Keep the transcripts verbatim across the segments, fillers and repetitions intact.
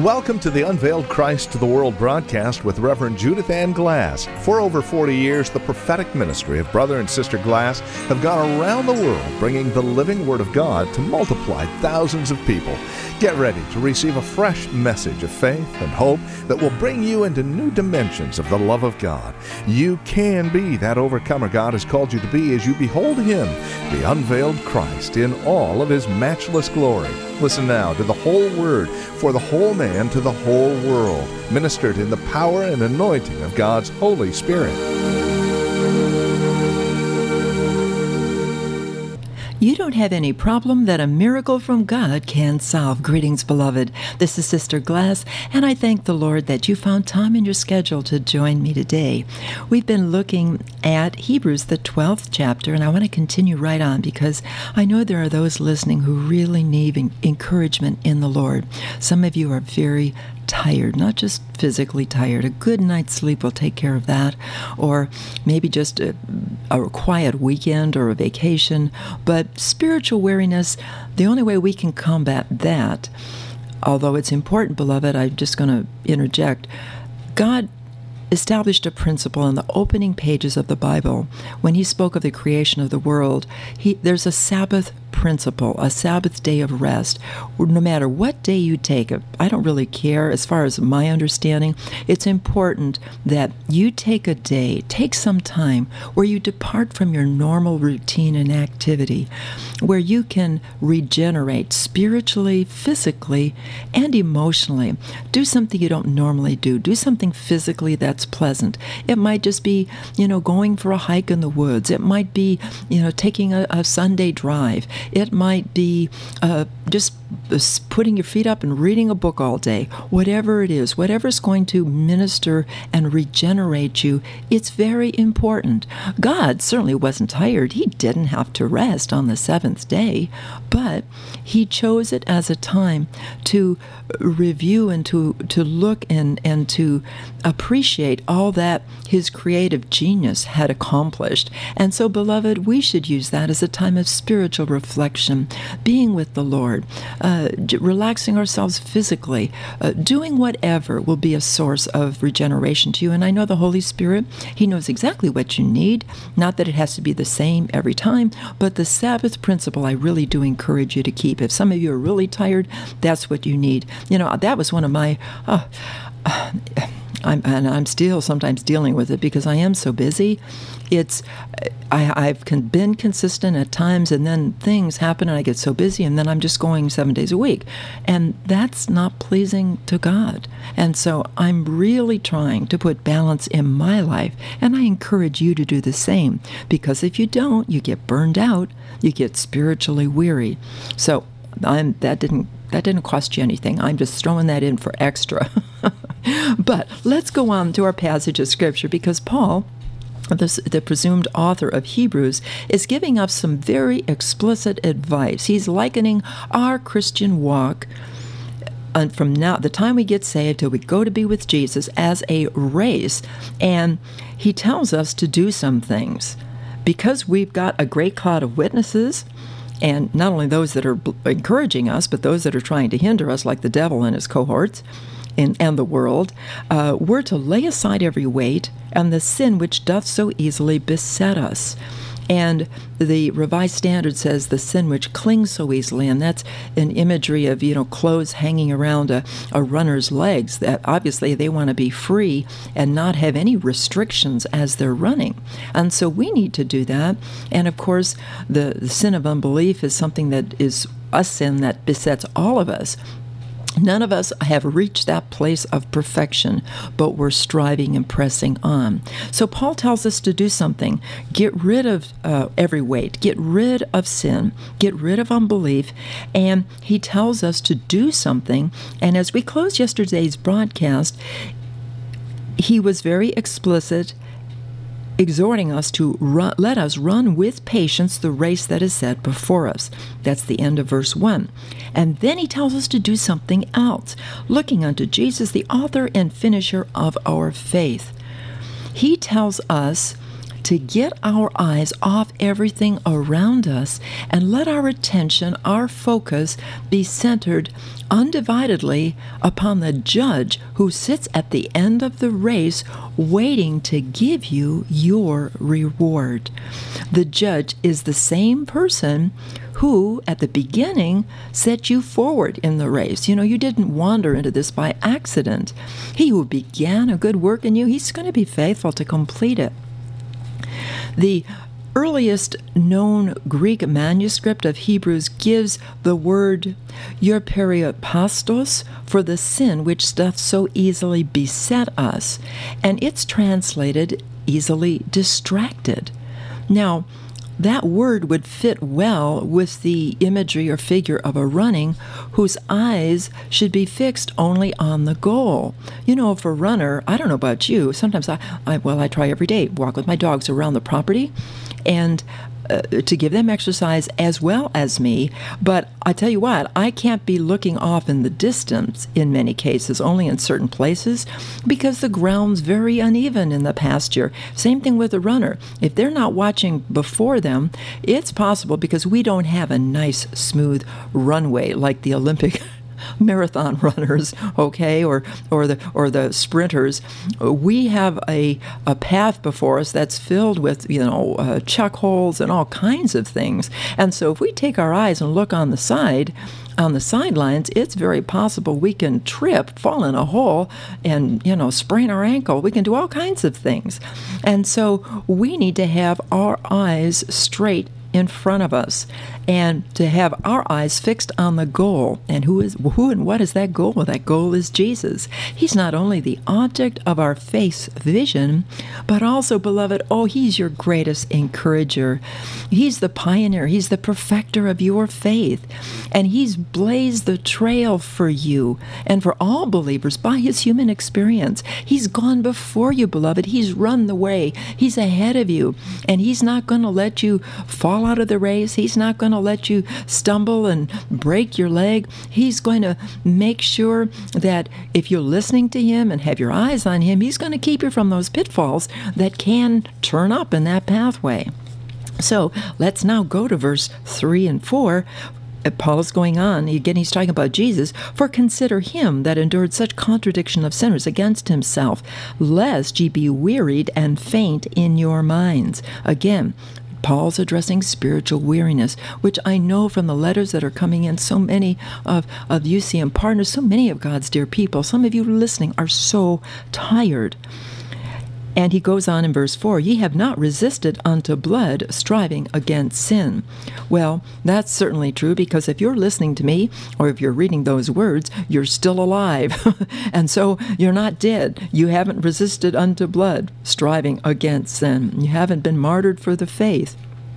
Welcome to the Unveiled Christ to the World broadcast with Reverend Judith Ann Glass. For over forty years, the prophetic ministry of Brother and Sister Glass have gone around the world bringing the living Word of God to multiply thousands of people. Get ready to receive a fresh message of faith and hope that will bring you into new dimensions of the love of God. You can be that overcomer God has called you to be as you behold Him, the unveiled Christ, in all of His matchless glory. Listen now to the whole Word for the whole man to the whole world, ministered in the power and anointing of God's Holy Spirit. You don't have any problem that a miracle from God can solve. Greetings, beloved. This is Sister Glass, and I thank the Lord that you found time in your schedule to join me today. We've been looking at Hebrews, the twelfth chapter, and I want to continue right on because I know there are those listening who really need encouragement in the Lord. Some of you are very tired, not just physically tired. A good night's sleep will take care of that, or maybe just a, a quiet weekend or a vacation. But spiritual weariness, the only way we can combat that, although it's important, beloved, I'm just going to interject, God established a principle in the opening pages of the Bible. When He spoke of the creation of the world, he, there's a Sabbath principle, a Sabbath day of rest. No matter what day you take, I don't really care. As far as my understanding, it's important that you take a day, take some time where you depart from your normal routine and activity, where you can regenerate spiritually, physically, and emotionally. Do something you don't normally do. Do something physically that's pleasant. It might just be, you know, going for a hike in the woods. It might be, you know, taking a, a Sunday drive. It might be uh, just putting your feet up and reading a book all day. Whatever it is, whatever's going to minister and regenerate you, it's very important. God certainly wasn't tired. He didn't have to rest on the seventh day, but He chose it as a time to review and to, to look and, and to appreciate all that His creative genius had accomplished. And so, beloved, we should use that as a time of spiritual reflection, being with the Lord, uh, relaxing ourselves physically, uh, doing whatever will be a source of regeneration to you. And I know the Holy Spirit, He knows exactly what you need. Not that it has to be the same every time, but the Sabbath principle I really do encourage you to keep. If some of you are really tired, that's what you need. You know, that was one of my... Uh, uh, I'm, and I'm still sometimes dealing with it because I am so busy. It's I, I've con- been consistent at times, and then things happen, and I get so busy, and then I'm just going seven days a week, and that's not pleasing to God. And so I'm really trying to put balance in my life, and I encourage you to do the same, because if you don't, you get burned out, you get spiritually weary. So I'm that didn't. That didn't cost you anything. I'm just throwing that in for extra. But let's go on to our passage of Scripture, because Paul, the, the presumed author of Hebrews, is giving us some very explicit advice. He's likening our Christian walk and from now, the time we get saved till we go to be with Jesus, as a race. And he tells us to do some things. Because we've got a great cloud of witnesses, and not only those that are encouraging us, but those that are trying to hinder us, like the devil and his cohorts and, and the world, uh, we're to lay aside every weight and the sin which doth so easily beset us. And the Revised Standard says the sin which clings so easily, and that's an imagery of, you know, clothes hanging around a, a runner's legs, that obviously they want to be free and not have any restrictions as they're running. And so we need to do that. And of course, the, the sin of unbelief is something that is a sin that besets all of us. None of us have reached that place of perfection, but we're striving and pressing on. So Paul tells us to do something. Get rid of uh, every weight. Get rid of sin. Get rid of unbelief. And he tells us to do something. And as we closed yesterday's broadcast, he was very explicit, exhorting us to run, let us run with patience the race that is set before us. That's the end of verse one. And then he tells us to do something else, looking unto Jesus, the author and finisher of our faith. He tells us to get our eyes off everything around us and let our attention, our focus, be centered undividedly upon the judge who sits at the end of the race waiting to give you your reward. The judge is the same person who, at the beginning, set you forward in the race. You know, you didn't wander into this by accident. He who began a good work in you, he's going to be faithful to complete it. The earliest known Greek manuscript of Hebrews gives the word euperipastos for the sin which doth so easily beset us, and it's translated easily distracted. Now, that word would fit well with the imagery or figure of a running whose eyes should be fixed only on the goal. You know, if a runner, I don't know about you, sometimes I, I well, I try every day, walk with my dogs around the property and uh, to give them exercise as well as me. But I tell you what, I can't be looking off in the distance in many cases, only in certain places, because the ground's very uneven in the pasture. Same thing with a runner. If they're not watching before them, it's possible, because we don't have a nice, smooth runway like the Olympic marathon runners, okay, or or the or the sprinters. We have a a path before us that's filled with, you know, uh, chuck holes and all kinds of things. And so if we take our eyes and look on the side, on the sidelines, it's very possible we can trip, fall in a hole, and, you know, sprain our ankle. We can do all kinds of things. And so we need to have our eyes straight in front of us, and to have our eyes fixed on the goal. And who is who and what is that goal? Well, that goal is Jesus. He's not only the object of our faith's vision, but also, beloved, oh, he's your greatest encourager. He's the pioneer. He's the perfecter of your faith. And he's blazed the trail for you and for all believers by his human experience. He's gone before you, beloved. He's run the way. He's ahead of you. And he's not going to let you fall out of the race. He's not going to let you stumble and break your leg. He's going to make sure that if you're listening to him and have your eyes on him, he's going to keep you from those pitfalls that can turn up in that pathway. So let's now go to verse three and four. Paul is going on, again he's talking about Jesus, for consider him that endured such contradiction of sinners against himself, lest ye be wearied and faint in your minds. Again, Paul's addressing spiritual weariness, which I know from the letters that are coming in, so many of, of U C M partners, so many of God's dear people, some of you listening are so tired. And he goes on in verse four, ye have not resisted unto blood, striving against sin. Well, that's certainly true, because if you're listening to me, or if you're reading those words, you're still alive. And so you're not dead. You haven't resisted unto blood, striving against sin. You haven't been martyred for the faith.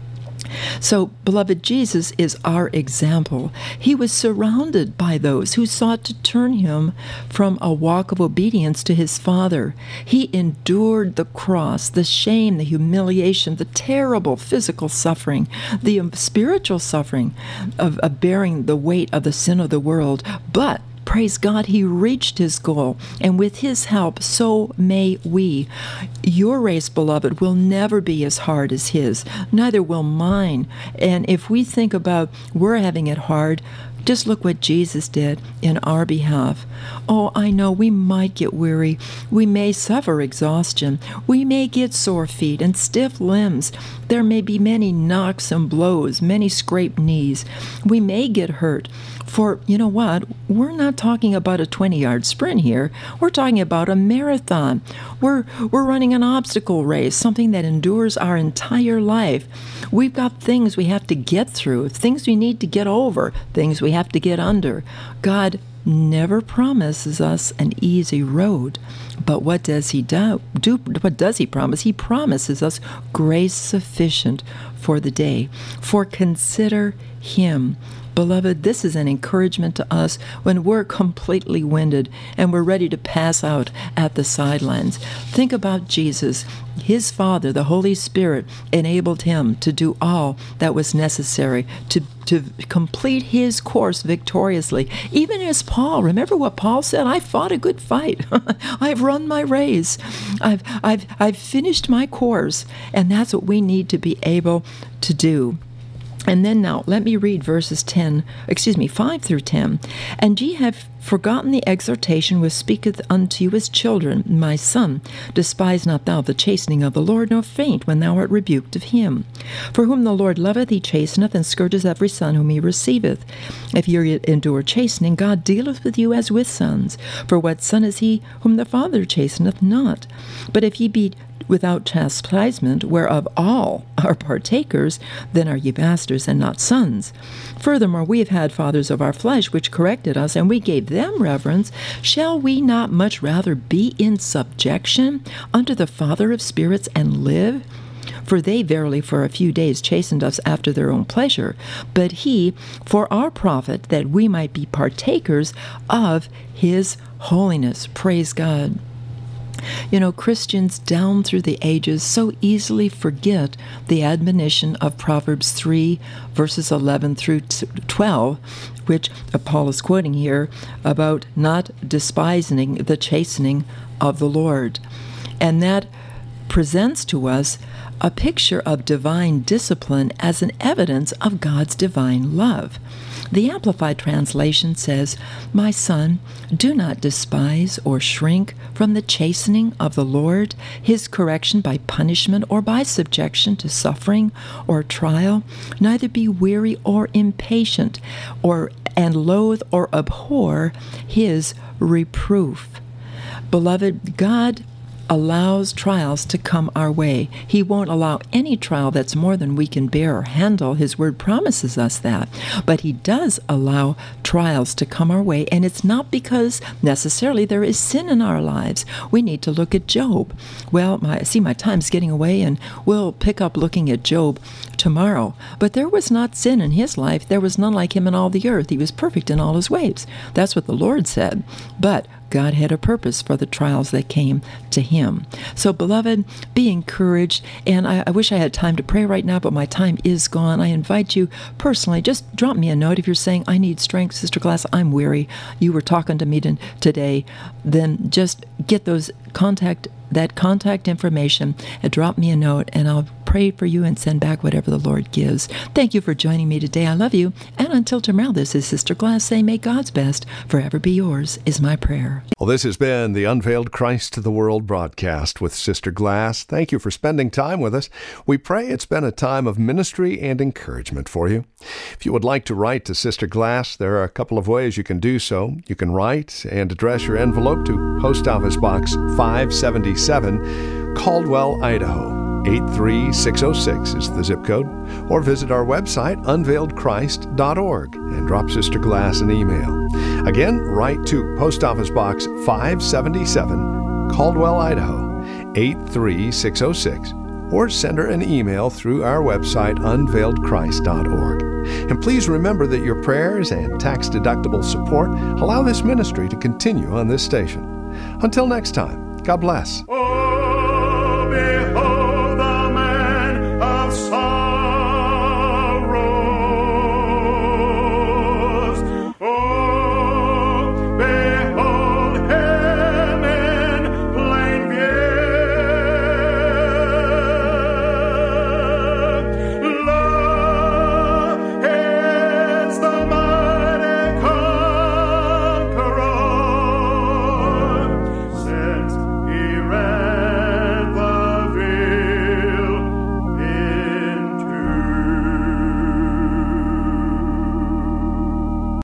So, beloved, Jesus is our example. He was surrounded by those who sought to turn him from a walk of obedience to his Father. He endured the cross, the shame, the humiliation, the terrible physical suffering, the spiritual suffering of, of bearing the weight of the sin of the world. But praise God, he reached his goal, and with his help, so may we. Your race, beloved, will never be as hard as his, neither will mine. And if we think about we're having it hard, just look what Jesus did in our behalf. Oh, I know we might get weary. We may suffer exhaustion. We may get sore feet and stiff limbs. There may be many knocks and blows, many scraped knees. We may get hurt. For, you know what, we're not talking about a twenty-yard sprint here. We're talking about a marathon. We're, we're running an obstacle race, something that endures our entire life. We've got things we have to get through, things we need to get over, things we have to get under. God never promises us an easy road. But what does he do? do? What does he promise? He promises us grace sufficient for the day. For consider him Beloved, this is an encouragement to us when we're completely winded and we're ready to pass out at the sidelines. Think about Jesus. His Father, the Holy Spirit, enabled him to do all that was necessary to, to complete his course victoriously. Even as Paul, remember what Paul said? I fought a good fight. I've run my race. I've, I've, I've finished my course. And that's what we need to be able to do. And then now, let me read verses ten, excuse me, five through ten. And ye have forgotten the exhortation which speaketh unto you as children, my son, despise not thou the chastening of the Lord, nor faint when thou art rebuked of him. For whom the Lord loveth, he chasteneth, and scourgeth every son whom he receiveth. If ye endure chastening, God dealeth with you as with sons. For what son is he whom the Father chasteneth not? But if ye be without chastisement, whereof all are partakers, then are ye bastards and not sons. Furthermore, we have had fathers of our flesh, which corrected us, and we gave them reverence. Shall we not much rather be in subjection unto the Father of spirits and live? For they verily for a few days chastened us after their own pleasure, but he for our profit, that we might be partakers of his holiness. Praise God. You know, Christians down through the ages so easily forget the admonition of Proverbs three, verses eleven through twelve, which Paul is quoting here, about not despising the chastening of the Lord. And that presents to us a picture of divine discipline as an evidence of God's divine love. The Amplified Translation says, My son, do not despise or shrink from the chastening of the Lord, his correction by punishment or by subjection to suffering or trial. Neither be weary or impatient, or and loathe or abhor his reproof. Beloved, God allows trials to come our way. He won't allow any trial that's more than we can bear or handle. His word promises us that. But he does allow trials to come our way, and it's not because necessarily there is sin in our lives. We need to look at Job. Well, my, I see my time's getting away, and we'll pick up looking at Job tomorrow. But there was not sin in his life. There was none like him in all the earth. He was perfect in all his ways. That's what the Lord said. But God had a purpose for the trials that came to him. So, beloved, be encouraged. And I, I wish I had time to pray right now, but my time is gone. I invite you personally, just drop me a note if you're saying, I need strength, Sister Glass, I'm weary. You were talking to me today. Then just get those contact that contact information and drop me a note, and I'll pray for you and send back whatever the Lord gives. Thank you for joining me today. I love you. And until tomorrow, this is Sister Glass saying, may God's best forever be yours, is my prayer. Well, this has been the Unveiled Christ to the World broadcast with Sister Glass. Thank you for spending time with us. We pray it's been a time of ministry and encouragement for you. If you would like to write to Sister Glass, there are a couple of ways you can do so. You can write and address your envelope to Post Office Box five seventy-seven, Caldwell, Idaho. eight three six oh six is the zip code, or visit our website, unveiled christ dot org, and drop Sister Glass an email. Again, write to Post Office Box five seventy-seven, Caldwell, Idaho, eight three six oh six, or send her an email through our website, unveiled christ dot org. And please remember that your prayers and tax-deductible support allow this ministry to continue on this station. Until next time, God bless.